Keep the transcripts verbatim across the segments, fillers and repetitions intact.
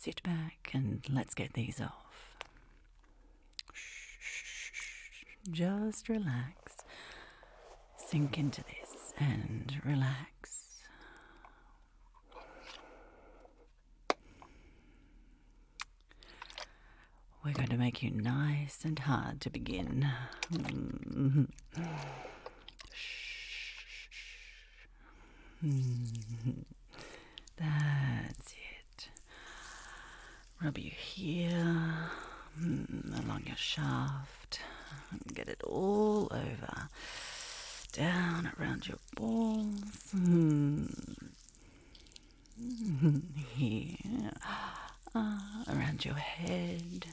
sit back and let's get these off. Shh, just relax. Sink into this and relax. We're going to make you nice and hard to begin. Mm-hmm. Mm-hmm. That's it. Rub you here, mm, along your shaft. Get it all over. Down around your balls. Mm. Here. Uh, around your head.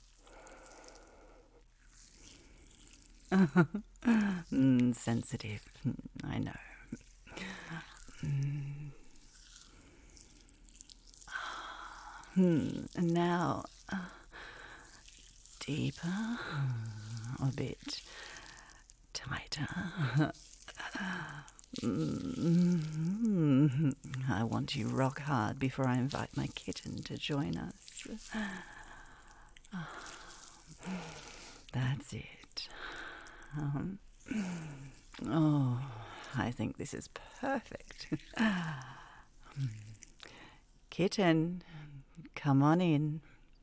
mm, sensitive, I know. Mm. Hmm. And now, uh, deeper, a bit tighter. mm. I want you rock hard before I invite my kitten to join us. That's it. Um, oh, I think this is perfect. Kitten, come on in.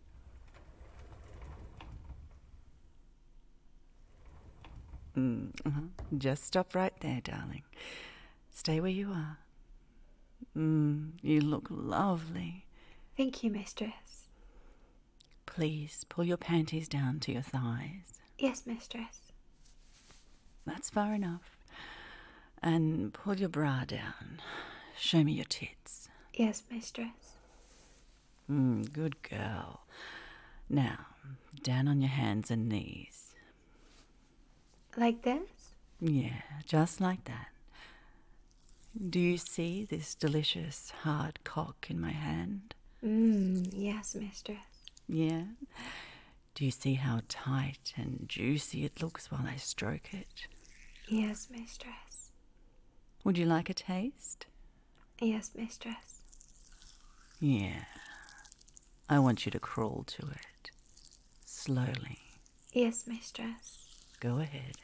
Mm, uh-huh. Just stop right there, darling. Stay where you are. Mm, you look lovely. Thank you, mistress. Please pull your panties down to your thighs. Yes, mistress. That's far enough. And pull your bra down. Show me your tits. Yes, mistress. Mm, good girl. Now, down on your hands and knees. Like this? Yeah, just like that. Do you see this delicious hard cock in my hand? Mmm, yes, mistress. Yeah? Do you see how tight and juicy it looks while I stroke it? Yes, mistress. Would you like a taste? Yes, mistress. Yeah. I want you to crawl to it. Slowly. Yes, mistress. Go ahead.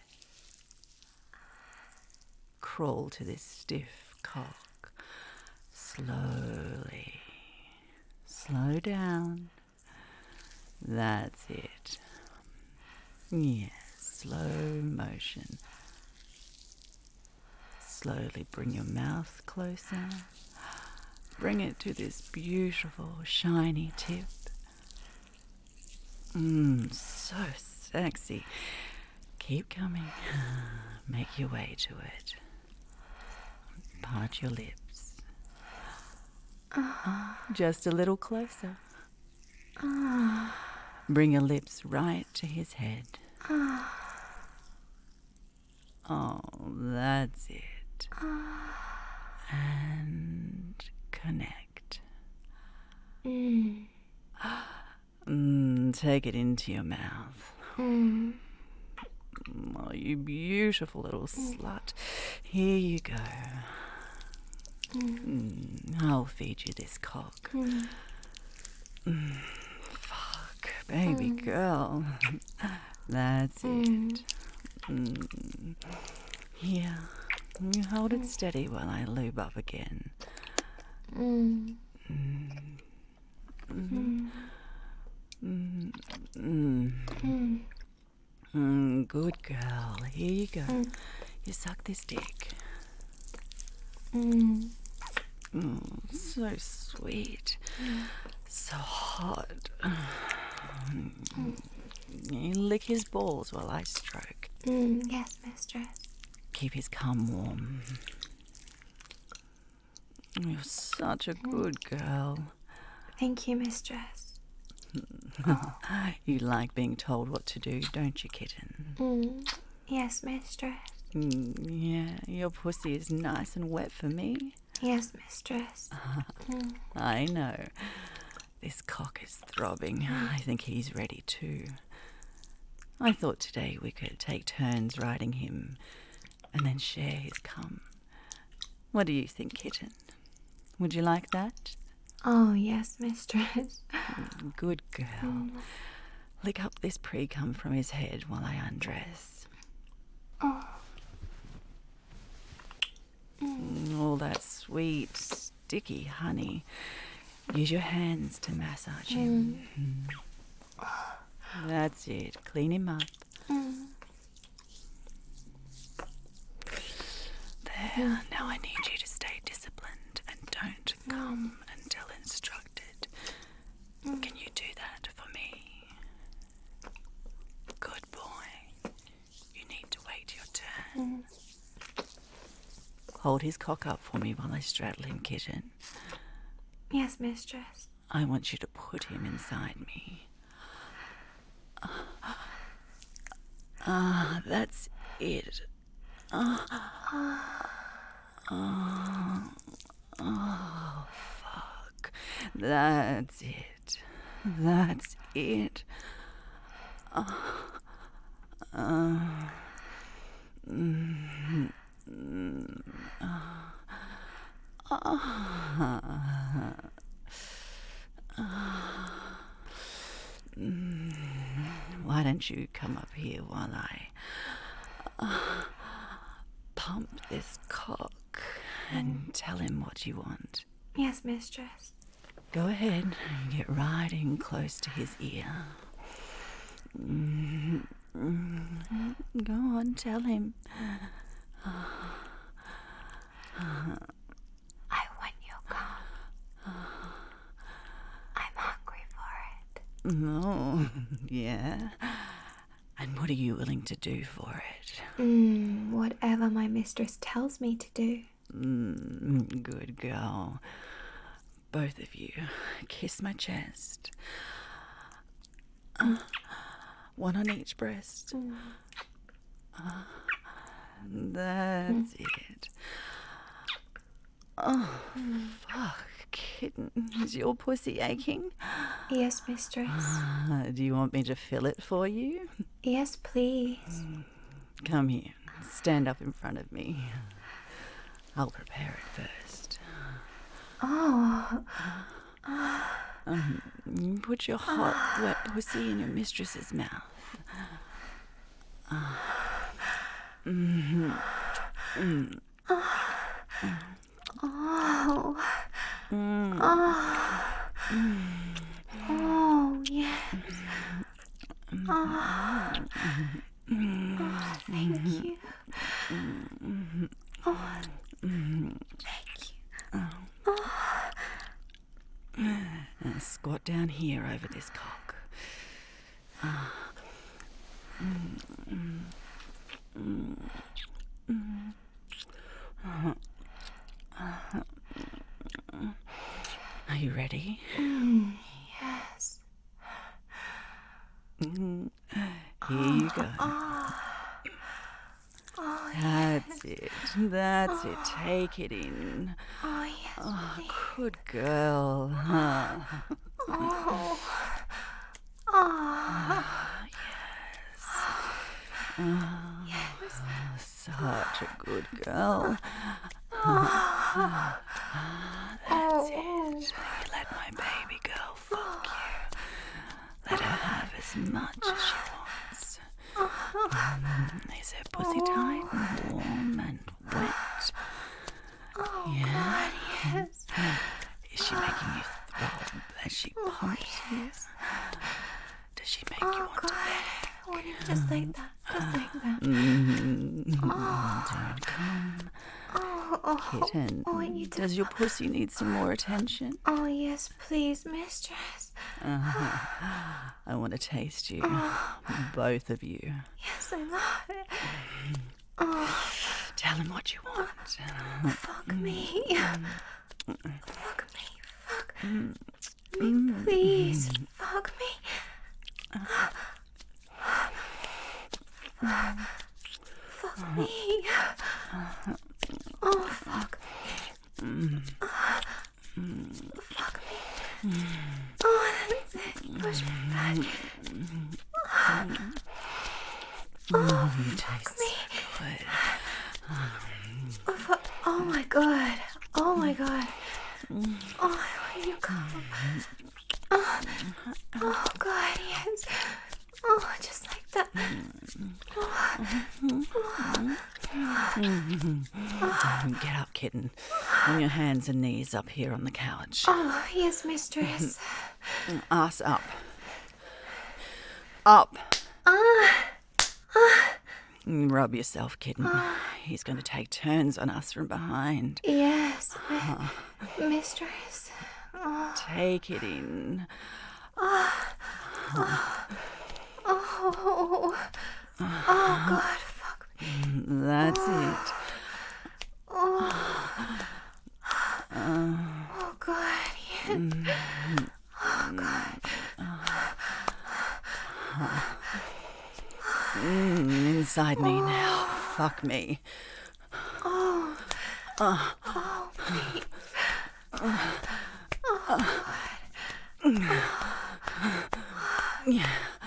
Crawl to this stiff cock. Slowly. Slow down. That's it. Yes, slow motion. Slowly bring your mouth closer. Bring it to this beautiful, shiny tip. Mmm, so sexy. Keep coming. Make your way to it. Part your lips. Oh, just a little closer. Bring your lips right to his head. Oh, that's it. And connect. Mmm. Mm, take it into your mouth. Mmm. Oh, you beautiful little slut. Here you go. Mm, I'll feed you this cock. Mm. Mm, fuck, baby Mm. girl. That's Mm. it. Mm. Here, you hold it steady while I lube up again. Mm. Mm. Mm. Mm. Mm. Mm. Mm, good girl. Here you go. Mm. You suck this dick. Mm. Mm, so sweet. Mm. So hot. Mm. You lick his balls while I stroke. Mm. Yes, mistress. Keep his cum warm. You're such a good girl. Thank you, mistress. You like being told what to do, don't you, kitten? Mm. Yes, mistress. Mm, yeah, your pussy is nice and wet for me. Yes, mistress. Mm. I know. This cock is throbbing. I think he's ready too. I thought today we could take turns riding him and then share his cum. What do you think, kitten? Would you like that? Oh, yes, mistress. Good girl. Lick up this pre-cum from his head while I undress. Oh. Mm, all that sweet, sticky honey. Use your hands to massage him. Mm. That's it. Clean him up. Mm. There. Now I need you to stay disciplined and don't come until instructed. Can you do that for me? Good boy. You need to wait your turn. Hold his cock up for me while I straddle him, kitten. Yes, mistress. I want you to put him inside me. Ah, that's it. Ah. Oh, oh, fuck. That's it. That's it. Oh. Uh. Mm. Mm. Oh. Oh. Mm. Why don't you come up here while I uh, pump this cock and tell him what you want? Yes, mistress. Go ahead and get right in close to his ear. Mm. Mm. Go on, tell him. I want your cum. I'm hungry for it. No, yeah. And what are you willing to do for it? Mm, whatever my mistress tells me to do. Mm, good girl. Both of you, kiss my chest. Uh, one on each breast. Mm. Uh, that's mm. it. Oh, mm. Fuck, kitten. Is your pussy aching? Yes, mistress. Uh, do you want me to fill it for you? Yes, please. Mm. Come here. Stand up in front of me. I'll prepare it first. Oh. Um, put your hot, wet pussy in your mistress's mouth. Uh, mm-hmm. Mm. Oh. Mm. Oh. Mm. Oh, yes. Mm. Oh. Mm. Oh, thank you. Mm. Oh, Mm. thank you. Oh. Oh. Now squat down here over this cock. Uh. Mm. Mm. Mm. Uh. Uh. Are you ready? Mm, yes. Mm. Here you go. Oh. Oh, That's yes. it. That's Oh. it. Take it in. Oh, yes. Oh, please. good girl. Huh. Oh. Oh. Yes. Oh, Yes. such a good girl. Oh. That's Oh. it. You let my baby girl fuck you. Let her have as much as she wants. Mm, is her pussy tight and warm and wet? Oh, Yeah. God, yes. Is she making you throb as she pumps you? Does she make you Oh, want God. to I want it just like that. Just like that. Mm, Oh. don't come. Oh, oh. Kitten, Oh, I need to does your pussy need some more attention? Oh, yes, please, mistress. Uh-huh. I want to taste you. Oh. Both of you. Yes, I love it. Oh, Tell him what you want. fuck me. Fuck me. Fuck Mm. me, please. Fuck me. Fuck me. Oh, fuck me. Fuck me. Oh, that's it. Push me back. Oh, you taste so good. Oh, fuck. Oh my god. Oh my god. Oh, you come. Oh, oh, God, yes. Oh, just like that. Get up, kitten. On your hands and knees up here on the couch. Oh, yes, mistress. Ass up. Up. Ah. Rub yourself, kitten. He's going to take turns on us from behind. Yes, mi- mistress. Oh. Take it in. Oh. Oh, oh God, fuck me. That's it. Oh, oh God, yeah. Oh, God. Mm, inside me now. Fuck me. Oh, Uh, oh, please. yeah.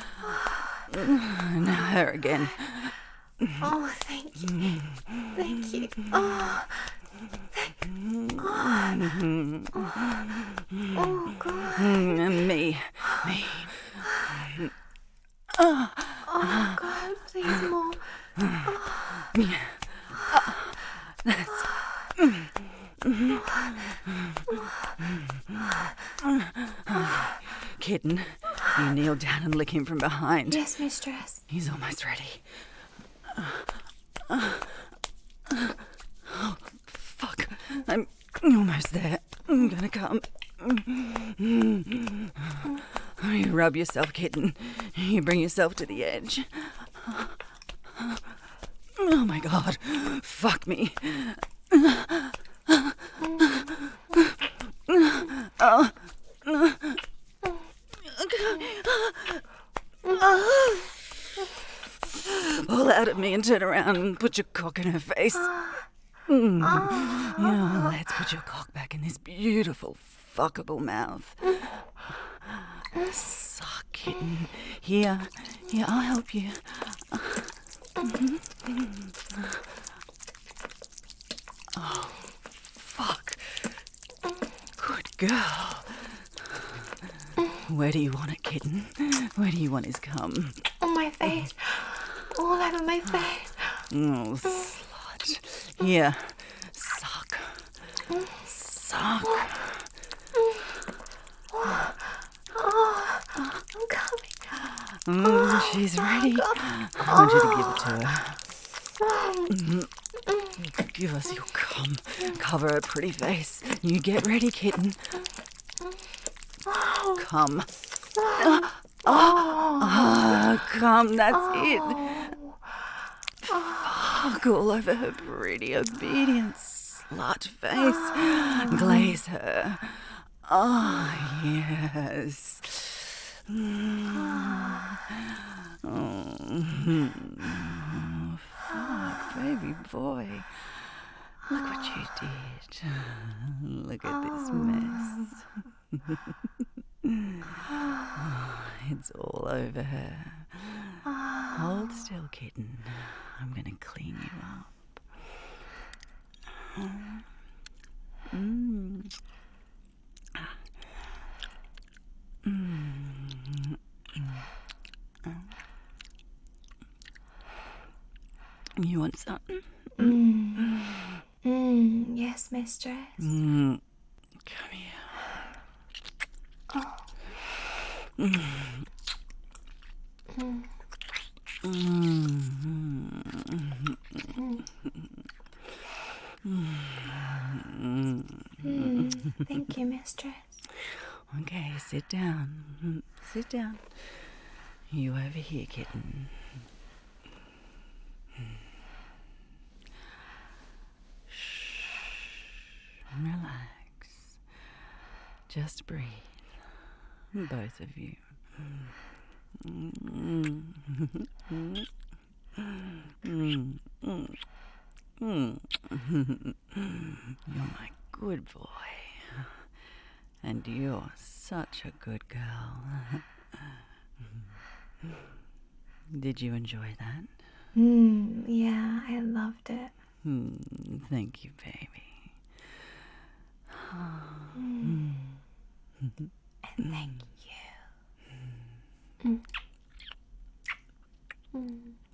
Now her again. Oh, thank you. Thank you. Oh, thank God. Oh, God. And me. Me. Oh, God, please, Mom. Yeah. That's. Kitten, you kneel down and lick him from behind. Yes, mistress. He's almost ready. Oh, fuck. I'm almost there. I'm gonna come. You rub yourself, kitten. You bring yourself to the edge. Oh my God. Fuck me. Oh. Pull out at me and turn around and put your cock in her face. Mm. Yeah, let's put your cock back in this beautiful, fuckable mouth. Suck, kitten. Here, here, I'll help you. Oh, fuck. Good girl. Where do you want it, kitten? Where do you want his cum? On my face. All over my face. Oh, slut. Here, suck. Suck. Oh, I'm coming. Mm, she's ready. I want you to give it to her. Mm, give us your cum. Cover her pretty face. You get ready, kitten. Come. Oh, oh, come, that's it. Fuck all over her pretty, obedient slut face. Glaze her. Oh, yes. Mm. Oh, fuck, baby boy. Look what you did. Look at this mess. Oh, it's all over her. Hold still, kitten. I'm gonna clean you up. Mm. Mm. You want something? Mm. Mm. Yes, mistress. Mm. Come here. Oh. Mm. Mm. Mm. Mm. Mm. Thank you, mistress. Okay, sit down. Sit down. You over here, kitten. Shh. Relax. Just breathe. Both of you. You're my good boy. And you're such a good girl. Did you enjoy that? Mm, yeah, I loved it. Mm, thank you, baby. And thank you. Mm. Mm.